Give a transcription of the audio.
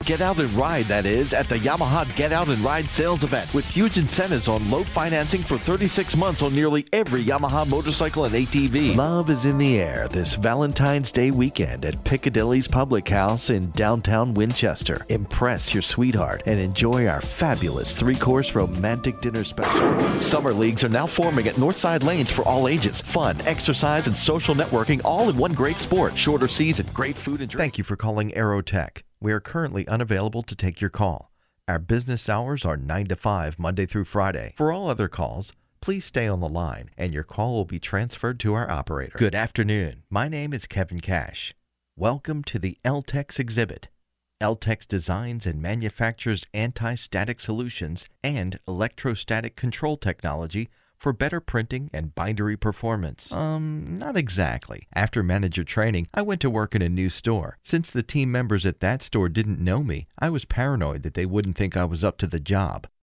Get Out and Ride, that is, at the Yamaha Get Out and Ride sales event with huge incentives on low financing for 36 months on nearly every Yamaha motorcycle and ATV. Love is in the air this Valentine's Day weekend at Piccadilly's Public House in downtown Winchester. Impress your sweetheart and enjoy our fabulous 3-course romantic dinner special. Summer leagues are now forming at Northside Lanes for all ages. Fun, exercise, and social networking all in one great sport. Shorter season, great food and drink. Thank you for calling Aerotech. We are currently unavailable to take your call. Our business hours are 9 to 5, Monday through Friday. For all other calls, please stay on the line and your call will be transferred to our operator. Good afternoon. My name is Kevin Cash. Welcome to the LTEX exhibit. LTEX designs and manufactures anti-static solutions and electrostatic control technology for better printing and bindery performance. Not exactly. After manager training, I went to work in a new store. Since the team members at that store didn't know me, I was paranoid that they wouldn't think I was up to the job.